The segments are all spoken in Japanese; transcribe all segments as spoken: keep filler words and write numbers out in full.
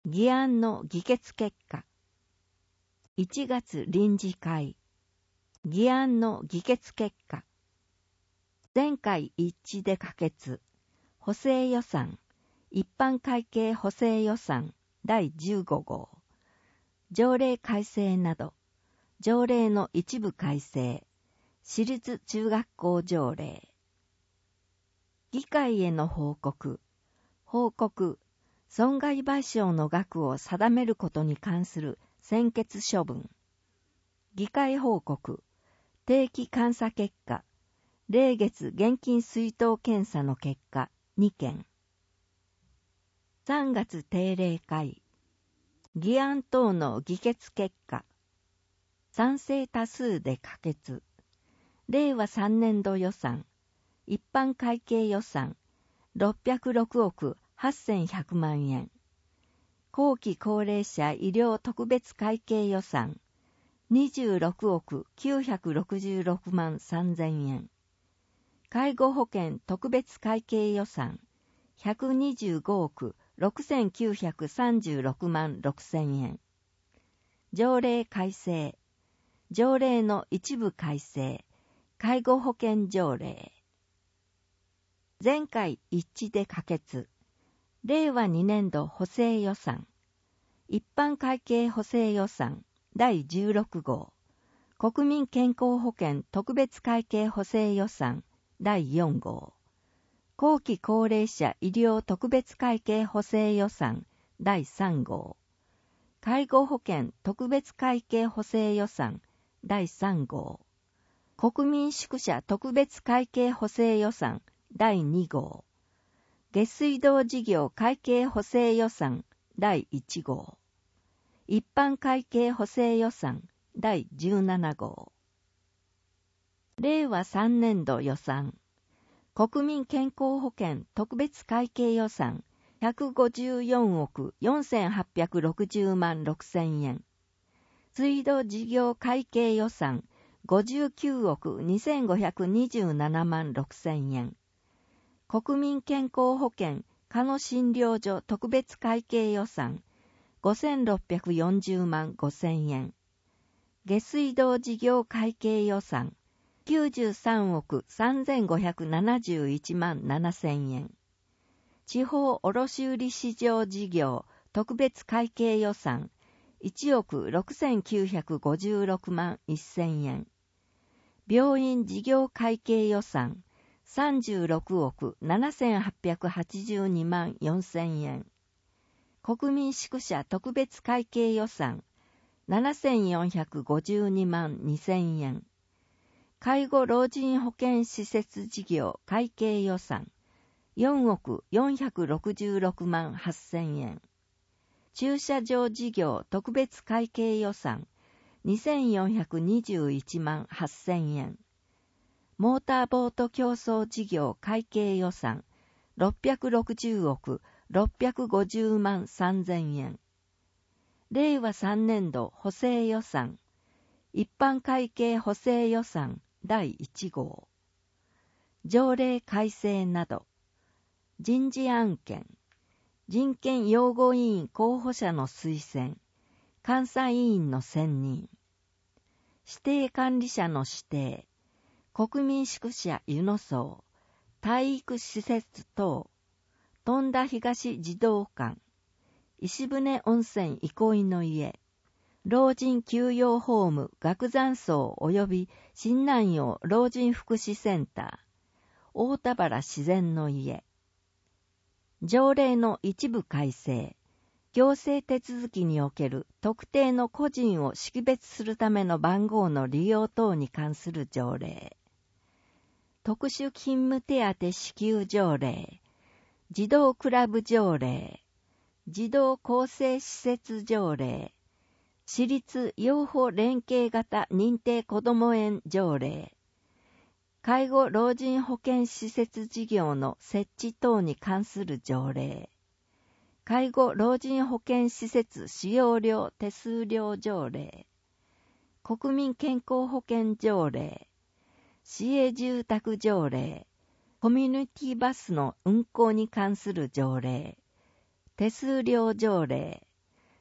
議案の議決結果。いちがつ臨時会。議案の議決結果。全会一致で可決。補正予算。一般会計補正予算だいじゅうごごう。条例改正など。条例の一部改正。私立中学校条例。議会への報告。報告。損害賠償の額を定めることに関する専決処分。議会報告。定期監査結果。例月現金出納検査の結果にけん。さんがつ定例会。議案等の議決結果。賛成多数で可決。れいわさんねんど予算。一般会計予算。ろっぴゃくろくおくはっせんひゃくまんえん。後期高齢者医療特別会計予算。にじゅうろくおくきゅうひゃくろくじゅうろくまんさんぜんえん。介護保険特別会計予算。ひゃくにじゅうごおくろくせんきゅうひゃくさんじゅうろくまんろくせんえん。条例改正。条例の一部改正。介護保険条例。全会一致で可決。れいわにねんど補正予算。一般会計補正予算だいじゅうろくごう。国民健康保険特別会計補正予算だいよんごう。後期高齢者医療特別会計補正予算だいさんごう。介護保険特別会計補正予算だいさんごう。国民宿舎特別会計補正予算だいにごう。下水道事業会計補正予算だいいちごう。一般会計補正予算だいじゅうななごう。れいわさんねんど予算。国民健康保険特別会計予算ひゃくごじゅうよんおくよんせんはっぴゃくろくじゅうまんろくせんえん。水道事業会計予算ごじゅうきゅうおくにせんごひゃくにじゅうななまんろくせんえん。国民健康保険加野診療所特別会計予算ごせんろっぴゃくよんじゅうまんごせんえん。下水道事業会計予算きゅうじゅうさんおくさんぜんごひゃくななじゅういちまんななせんえん。地方卸売市場事業特別会計予算いちおくろくせんきゅうひゃくごじゅうろくまんせんえん。病院事業会計予算さんじゅうろくおくななせんはっぴゃくはちじゅうにまんよんせんえん。国民宿舎特別会計予算ななせんよんひゃくごじゅうにまんにせんえん。介護老人保健施設事業会計予算よんおくよんひゃくろくじゅうろくまんはっせんえん。駐車場事業特別会計予算にせんよんひゃくにじゅういちまんはっせんえん。モーターボート競争事業会計予算ろっぴゃくろくじゅうおくろっぴゃくごじゅうまんさんぜんえん。れいわさんねんど補正予算。一般会計補正予算だいいちごう。条例改正など。人事案件。人権擁護委員候補者の推薦。監査委員の選任。指定管理者の指定。国民宿舎湯の荘。体育施設等。富田東児童館。石舟温泉憩いの家。老人休養ホーム学山荘及び新南陽老人福祉センター。大田原自然の家。条例の一部改正。行政手続きにおける特定の個人を識別するための番号の利用等に関する条例。特殊勤務手当支給条例。児童クラブ条例。児童更生施設条例。私立養護連携型認定こども園条例。介護老人保健施設事業の設置等に関する条例。介護老人保健施設使用料手数料条例。国民健康保険条例。市営住宅条例。コミュニティバスの運行に関する条例。手数料条例。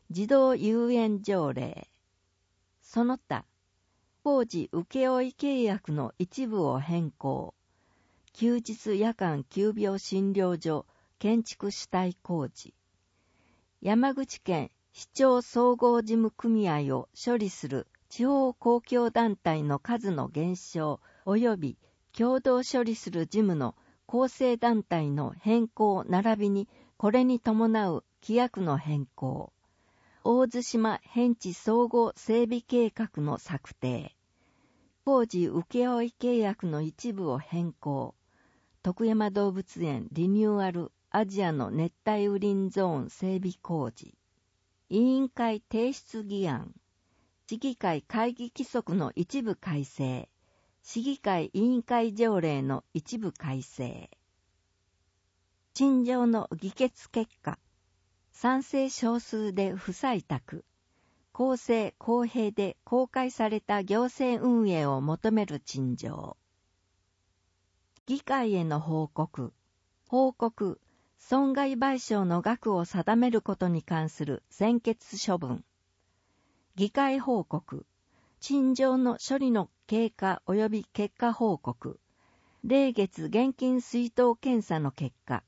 児童遊園条例。その他、工事請負契約の一部を変更。休日夜間急病診療所建築主体工事。山口県市町総合事務組合を処理する地方公共団体の数の減少及び共同処理する事務の構成団体の変更並びにこれに伴う規約の変更。大津島偏地総合整備計画の策定。工事請負契約の一部を変更。徳山動物園リニューアルアジアの熱帯雨林ゾーン整備工事。委員会提出議案。市議会会議規則の一部改正。市議会委員会条例の一部改正。陳情の議決結果。賛成少数で不採択。公正公平で公開された行政運営を求める陳情。議会への報告。報告。損害賠償の額を定めることに関する専決処分。議会報告。陳情の処理の経過及び結果報告。例月現金出納検査の結果。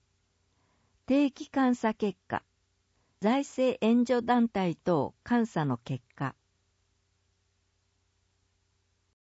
定期監査結果。財政援助団体等監査の結果。